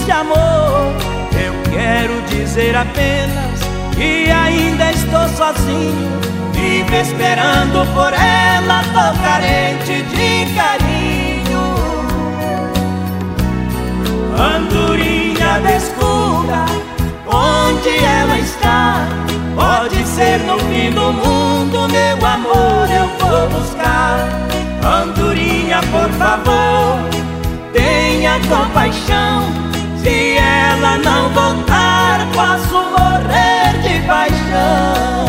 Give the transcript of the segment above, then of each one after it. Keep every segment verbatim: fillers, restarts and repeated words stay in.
de amor. Eu quero dizer apenas que ainda estou sozinho, vivo esperando por ela, tô carente de carinho. Andorinha, descubra onde ela está. Pode ser no fim do mundo, meu amor, eu vou buscar. Andorinha, por favor, tenha compaixão. Se ela não voltar, posso morrer de paixão.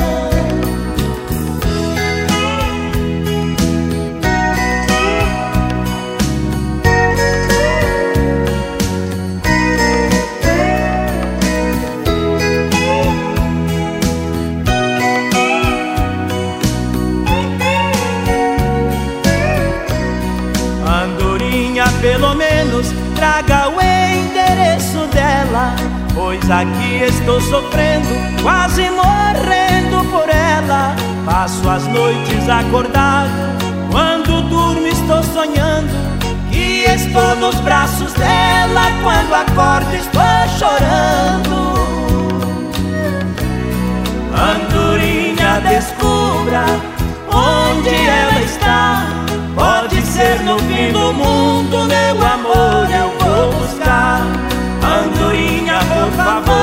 Andorinha, pelo menos traga o endereço dela, pois aqui estou sofrendo, quase morrendo por ela. Passo as noites acordado, quando durmo estou sonhando que estou nos braços dela, quando acordo estou chorando. Andorinha, descubra onde ela está. Pode ser no fim do mundo, meu amor, eu vou buscar. Andorinha, por favor,